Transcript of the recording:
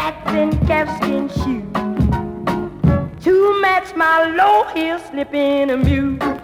satin calfskin shoe to match my low heel slipping mule.